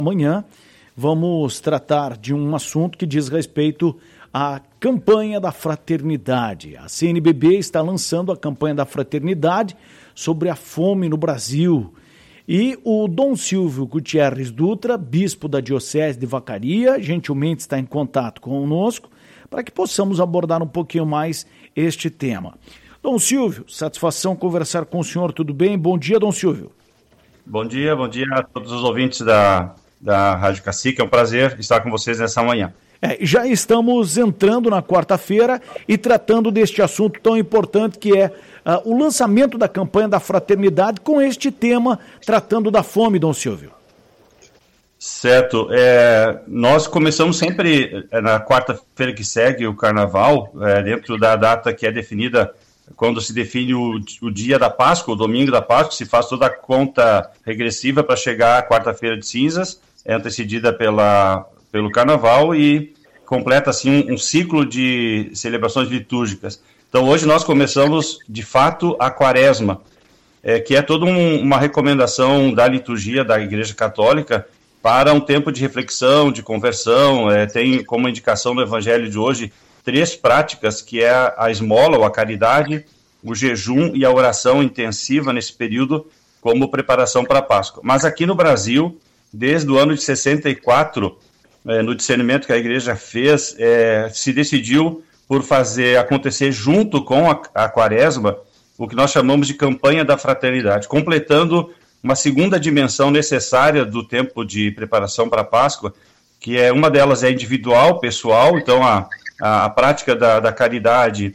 Amanhã vamos tratar de um assunto que diz respeito à campanha da fraternidade. A CNBB está lançando a campanha da fraternidade sobre a fome no Brasil. E o Dom Silvio Gutierrez Dutra, bispo da Diocese de Vacaria, gentilmente está em contato conosco para que possamos abordar um pouquinho mais este tema. Dom Silvio, satisfação conversar com o senhor, tudo bem? Bom dia, Dom Silvio. Bom dia a todos os ouvintes da Rádio Cacique, é um prazer estar com vocês nessa manhã. Já estamos entrando na quarta-feira e tratando deste assunto tão importante que é o lançamento da campanha da fraternidade com este tema, tratando da fome, Dom Silvio. Certo, nós começamos sempre na quarta-feira que segue o Carnaval, dentro da data que é definida quando se define o dia da Páscoa, o domingo da Páscoa, se faz toda a conta regressiva para chegar à quarta-feira de cinzas, é antecedida pelo Carnaval e completa assim um ciclo de celebrações litúrgicas. Então hoje nós começamos de fato a Quaresma, que é toda uma recomendação da liturgia da Igreja Católica para um tempo de reflexão, de conversão. Tem como indicação do Evangelho de hoje 3 práticas, que é a esmola ou a caridade, o jejum e a oração intensiva nesse período como preparação para a Páscoa. Mas aqui no Brasil, desde o ano de 64, no discernimento que a Igreja fez, se decidiu por fazer acontecer junto com a Quaresma o que nós chamamos de campanha da fraternidade, completando uma segunda dimensão necessária do tempo de preparação para a Páscoa, que uma delas é individual, pessoal, então a prática da caridade,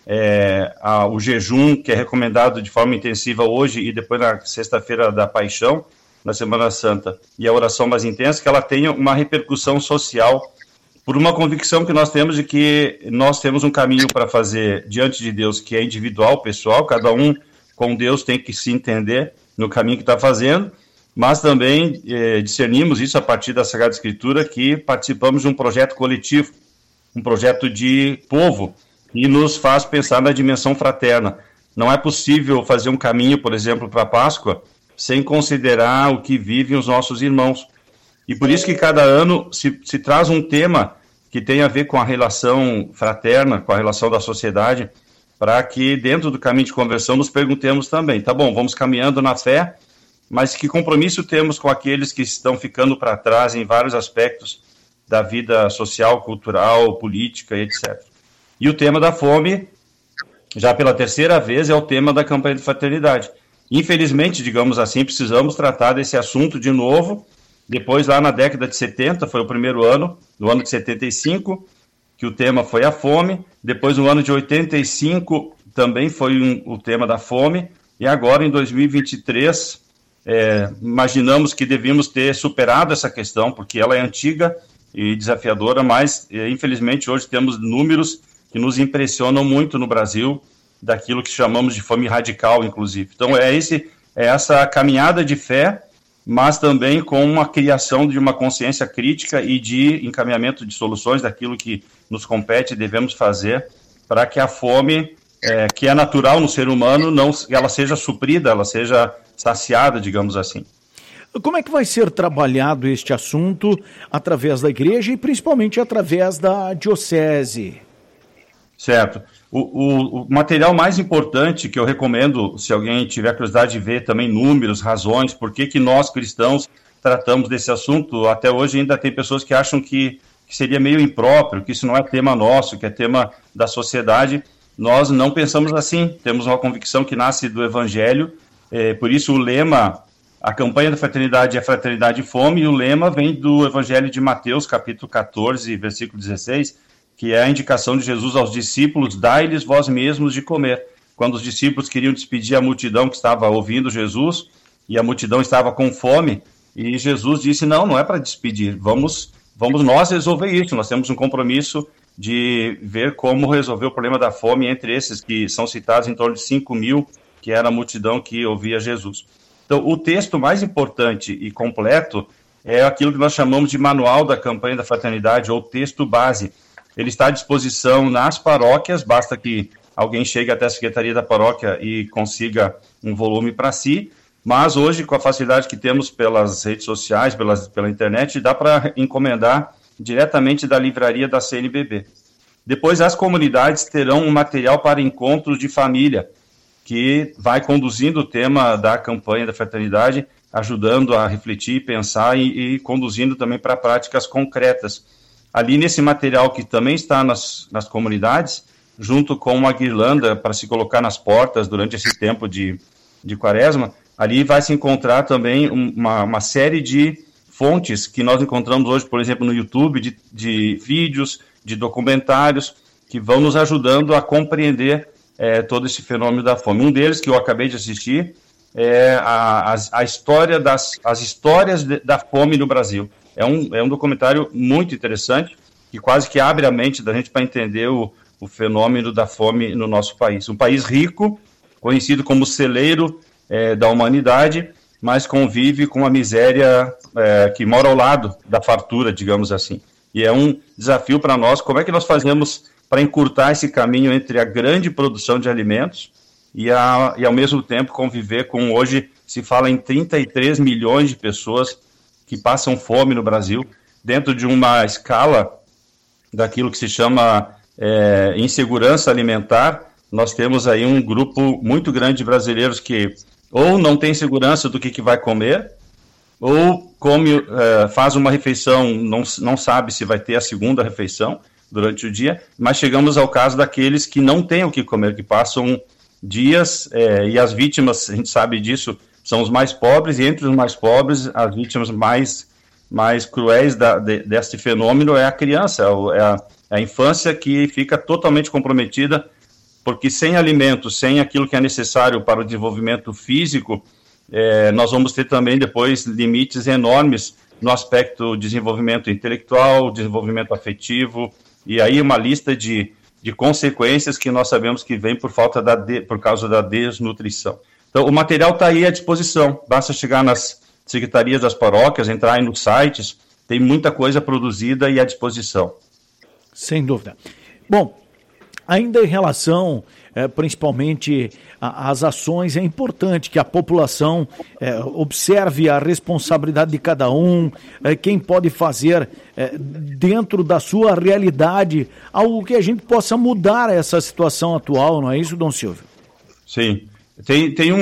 o jejum, que é recomendado de forma intensiva hoje e depois na sexta-feira da Paixão, na Semana Santa, e a oração mais intensa, que ela tenha uma repercussão social, por uma convicção que nós temos de que nós temos um caminho para fazer diante de Deus, que é individual, pessoal, cada um com Deus tem que se entender no caminho que está fazendo, mas também discernimos isso a partir da Sagrada Escritura, que participamos de um projeto coletivo, um projeto de povo, e nos faz pensar na dimensão fraterna. Não é possível fazer um caminho, por exemplo, para a Páscoa, sem considerar o que vivem os nossos irmãos. E por isso que cada ano se traz um tema que tem a ver com a relação fraterna, com a relação da sociedade, para que dentro do caminho de conversão nos perguntemos também, tá bom, vamos caminhando na fé, mas que compromisso temos com aqueles que estão ficando para trás em vários aspectos da vida social, cultural, política e etc. E o tema da fome, já pela terceira vez, é o tema da campanha de fraternidade. Infelizmente, digamos assim, precisamos tratar desse assunto de novo. Depois, lá na década de 70, foi o primeiro ano, no ano de 75, que o tema foi a fome. Depois, no ano de 85, também foi o tema da fome. E agora, em 2023, imaginamos que devíamos ter superado essa questão, porque ela é antiga e desafiadora, mas, infelizmente, hoje temos números que nos impressionam muito no Brasil, daquilo que chamamos de fome radical, inclusive. Então, essa caminhada de fé, mas também com uma criação de uma consciência crítica e de encaminhamento de soluções daquilo que nos compete e devemos fazer para que a fome, que é natural no ser humano, ela seja suprida, ela seja saciada, digamos assim. Como é que vai ser trabalhado este assunto através da igreja e principalmente através da diocese? Certo. O material mais importante que eu recomendo, se alguém tiver curiosidade de ver também números, razões, por que nós cristãos tratamos desse assunto, até hoje ainda tem pessoas que acham que seria meio impróprio, que isso não é tema nosso, que é tema da sociedade. Nós não pensamos assim, temos uma convicção que nasce do Evangelho, por isso o lema, a campanha da fraternidade é Fraternidade e Fome, e o lema vem do Evangelho de Mateus, capítulo 14, versículo 16, que é a indicação de Jesus aos discípulos, dai-lhes vós mesmos de comer. Quando os discípulos queriam despedir a multidão que estava ouvindo Jesus, e a multidão estava com fome, e Jesus disse, não é para despedir, vamos nós resolver isso, nós temos um compromisso de ver como resolver o problema da fome entre esses que são citados em torno de 5.000, que era a multidão que ouvia Jesus. Então, o texto mais importante e completo é aquilo que nós chamamos de Manual da Campanha da Fraternidade, ou texto base. Ele está à disposição nas paróquias, basta que alguém chegue até a Secretaria da Paróquia e consiga um volume para si, mas hoje, com a facilidade que temos pelas redes sociais, pela internet, dá para encomendar diretamente da livraria da CNBB. Depois, as comunidades terão um material para encontros de família, que vai conduzindo o tema da campanha da fraternidade, ajudando a refletir, pensar e conduzindo também para práticas concretas. Ali nesse material que também está nas comunidades, junto com uma guirlanda para se colocar nas portas durante esse tempo de quaresma, ali vai se encontrar também uma série de fontes que nós encontramos hoje, por exemplo, no YouTube, de vídeos, de documentários, que vão nos ajudando a compreender todo esse fenômeno da fome. Um deles, que eu acabei de assistir, é a história as histórias da fome no Brasil. É um documentário muito interessante, que quase que abre a mente da gente para entender o fenômeno da fome no nosso país. Um país rico, conhecido como celeiro da humanidade, mas convive com a miséria que mora ao lado da fartura, digamos assim. E é um desafio para nós, como é que nós fazemos para encurtar esse caminho entre a grande produção de alimentos e ao mesmo tempo conviver com, hoje se fala em 33 milhões de pessoas que passam fome no Brasil, dentro de uma escala daquilo que se chama insegurança alimentar. Nós temos aí um grupo muito grande de brasileiros que ou não tem segurança do que vai comer, ou faz uma refeição, não sabe se vai ter a segunda refeição durante o dia, mas chegamos ao caso daqueles que não têm o que comer, que passam dias, e as vítimas, a gente sabe disso, são os mais pobres, e entre os mais pobres, as vítimas mais cruéis deste fenômeno é a criança, é a infância que fica totalmente comprometida, porque sem alimentos, sem aquilo que é necessário para o desenvolvimento físico, nós vamos ter também depois limites enormes no aspecto desenvolvimento intelectual, desenvolvimento afetivo, e aí uma lista de consequências que nós sabemos que vem por causa da desnutrição. Então, o material está aí à disposição, basta chegar nas secretarias das paróquias, entrar aí nos sites, tem muita coisa produzida e à disposição. Sem dúvida. Bom, ainda em relação, principalmente, às ações, é importante que a população observe a responsabilidade de cada um, quem pode fazer dentro da sua realidade, algo que a gente possa mudar essa situação atual, não é isso, Dom Silvio? Sim, tem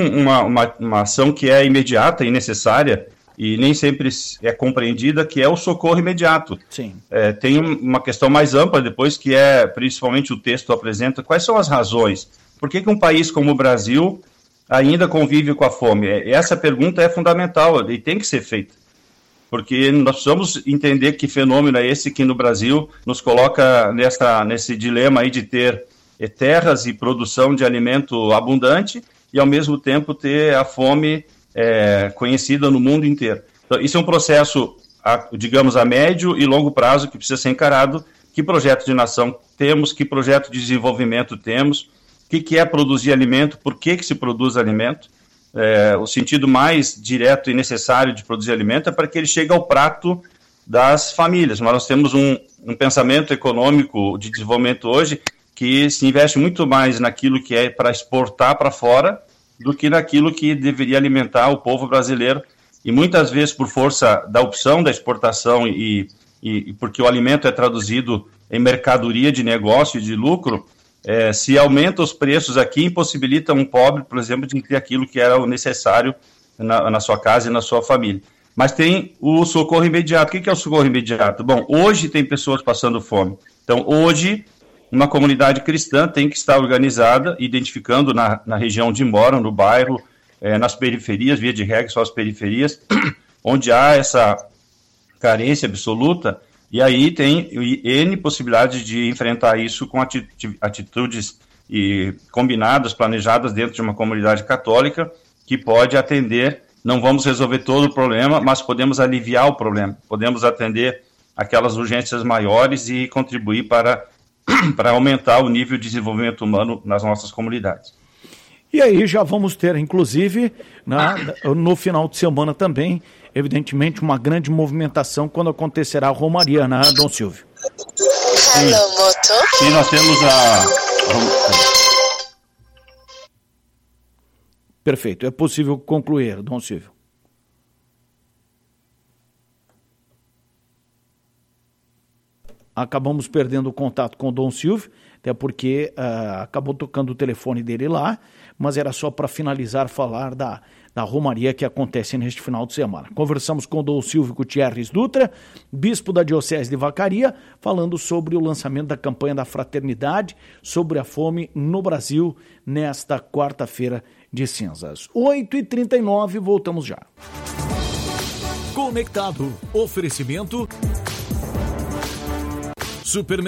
uma ação que é imediata e necessária, e nem sempre é compreendida, que é o socorro imediato. Sim. Tem uma questão mais ampla depois, que principalmente o texto apresenta, quais são as razões? Por que um país como o Brasil ainda convive com a fome? Essa pergunta é fundamental e tem que ser feita, porque nós precisamos entender que fenômeno é esse que no Brasil nos coloca nesse dilema aí de ter terras e produção de alimento abundante e ao mesmo tempo ter a fome conhecida no mundo inteiro. Então, isso é um processo, digamos, a médio e longo prazo que precisa ser encarado. Que projeto de nação temos, que projeto de desenvolvimento temos, o que é produzir alimento, por que se produz alimento. O sentido mais direto e necessário de produzir alimento é para que ele chegue ao prato das famílias. Mas nós temos um pensamento econômico de desenvolvimento hoje que se investe muito mais naquilo que é para exportar para fora do que naquilo que deveria alimentar o povo brasileiro. E muitas vezes, por força da opção da exportação e porque o alimento é traduzido em mercadoria de negócio e de lucro, se aumenta os preços aqui, impossibilita um pobre, por exemplo, de ter aquilo que era o necessário na sua casa e na sua família. Mas tem o socorro imediato. O que é o socorro imediato? Bom, hoje tem pessoas passando fome. Então, hoje, uma comunidade cristã tem que estar organizada, identificando na região onde moram, no bairro, nas periferias, via de regra, só as periferias, onde há essa carência absoluta, e aí tem N possibilidades de enfrentar isso com atitudes combinadas, planejadas dentro de uma comunidade católica, que pode atender. Não vamos resolver todo o problema, mas podemos aliviar o problema, podemos atender aquelas urgências maiores e contribuir para aumentar o nível de desenvolvimento humano nas nossas comunidades. E aí já vamos ter, inclusive, no final de semana também, evidentemente, uma grande movimentação quando acontecerá a Romaria, né, Dom Silvio? Sim, nós temos Perfeito. É possível concluir, Dom Silvio. Acabamos perdendo o contato com o Dom Silvio, até porque acabou tocando o telefone dele lá, mas era só para finalizar, falar da romaria que acontece neste final de semana. Conversamos com o Dom Silvio Gutierrez Dutra, bispo da Diocese de Vacaria, falando sobre o lançamento da campanha da fraternidade, sobre a fome no Brasil, nesta quarta-feira de cinzas. 8h39, voltamos já. Conectado. Oferecimento Supermercado.